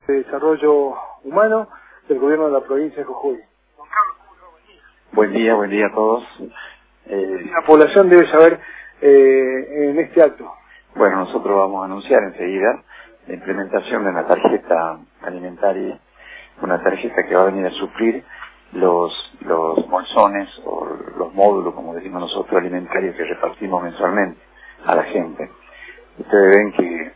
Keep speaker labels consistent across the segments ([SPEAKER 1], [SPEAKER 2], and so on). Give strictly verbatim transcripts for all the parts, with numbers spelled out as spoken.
[SPEAKER 1] de Desarrollo Humano del Gobierno de la provincia de Jujuy.
[SPEAKER 2] Buen día, buen día a todos.
[SPEAKER 1] Eh, la población debe saber eh, en este acto.
[SPEAKER 2] Bueno, nosotros vamos a anunciar enseguida la implementación de una tarjeta alimentaria, una tarjeta que va a venir a suplir los, los bolsones o los módulos, como decimos nosotros, alimentarios que repartimos mensualmente a la gente. Ustedes ven que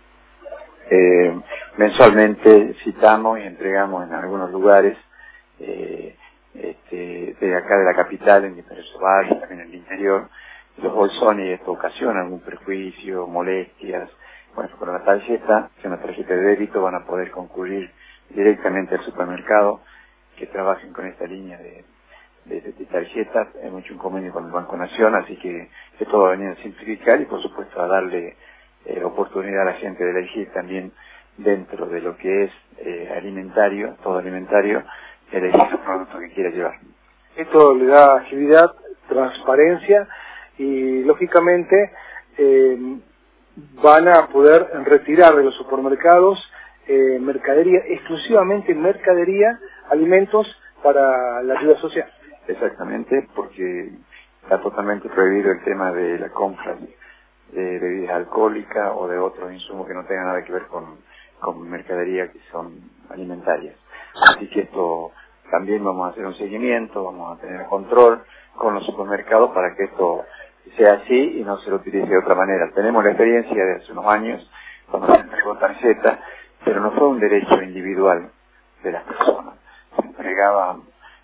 [SPEAKER 2] eh, mensualmente citamos y entregamos en algunos lugares eh, este, de acá de la capital, en diferentes barrios, también en el interior, los bolsones, y esto ocasiona algún perjuicio, molestias. Bueno, con la tarjeta, que es una tarjeta de débito, van a poder concurrir directamente al supermercado que trabajen con esta línea de, de, de tarjetas. Hemos hecho un convenio con el Banco Nación, así que esto va a venir a simplificar y por supuesto a darle eh, oportunidad a la gente de elegir también dentro de lo que es eh, alimentario, todo alimentario, elegir el producto que quiera llevar.
[SPEAKER 1] Esto le da agilidad, transparencia y lógicamente eh, van a poder retirar de los supermercados eh, mercadería, exclusivamente mercadería, alimentos para la ayuda social.
[SPEAKER 2] Exactamente, porque está totalmente prohibido el tema de la compra de bebidas alcohólicas o de otros insumos que no tengan nada que ver con, con mercadería que son alimentarias. Así que esto también vamos a hacer un seguimiento, vamos a tener control con los supermercados para que esto sea así y no se lo utilice de otra manera. Tenemos la experiencia de hace unos años cuando se entregó tarjeta, pero no fue un derecho individual de las personas. Se entregaba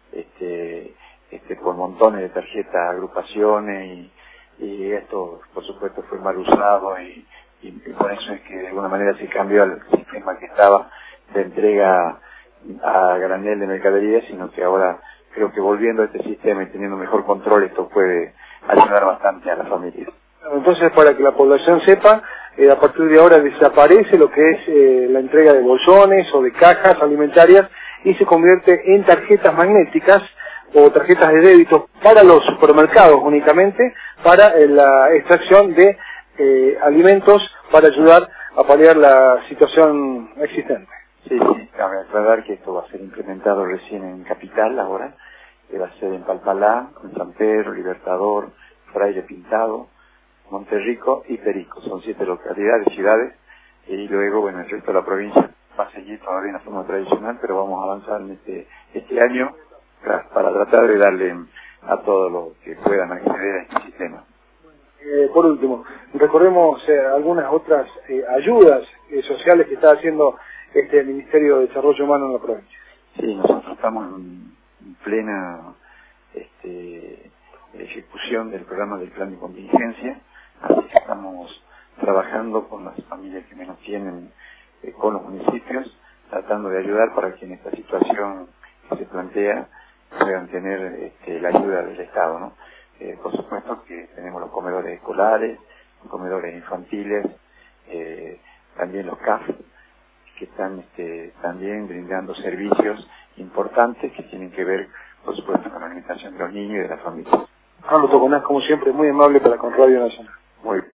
[SPEAKER 2] este, este, por montones de tarjetas, agrupaciones, y, y esto por supuesto fue mal usado y, y, y por eso es que de alguna manera se cambió el sistema que estaba de entrega a granel de mercadería, sino que ahora creo que volviendo a este sistema y teniendo mejor control, esto puede ayudar bastante a las familias.
[SPEAKER 1] Entonces, para que la población sepa, eh, a partir de ahora desaparece lo que es eh, la entrega de bolsones o de cajas alimentarias y se convierte en tarjetas magnéticas o tarjetas de débito para los supermercados únicamente, para eh, la extracción de eh, alimentos para ayudar a paliar la situación existente.
[SPEAKER 2] Sí, sí, cabe aclarar que esto va a ser implementado recién en Capital ahora, que va a ser en Palpalá, en San Pedro, Libertador, Fraile Pintado, Monterrico y Perico. Son siete localidades, ciudades, y luego, bueno, el resto de la provincia va a seguir todavía en la forma tradicional, pero vamos a avanzar en este, este año para tratar de darle a todos los que puedan acceder a este sistema.
[SPEAKER 1] Eh, por último, recordemos eh, algunas otras eh, ayudas eh, sociales que está haciendo este Ministerio de Desarrollo Humano en la provincia.
[SPEAKER 2] Sí, nosotros estamos en, en plena este, ejecución del programa del plan de contingencia, así que estamos trabajando con las familias que menos tienen, eh, con los municipios, tratando de ayudar para que en esta situación que se plantea puedan tener este, la ayuda del Estado, ¿no? Eh, por supuesto que tenemos los comedores escolares, los comedores infantiles, eh, también los C A F, que están este, también brindando servicios importantes que tienen que ver, por supuesto, con la alimentación de los niños y de las familias.
[SPEAKER 1] Carlos Toconás, como siempre, muy amable para con Radio Nacional.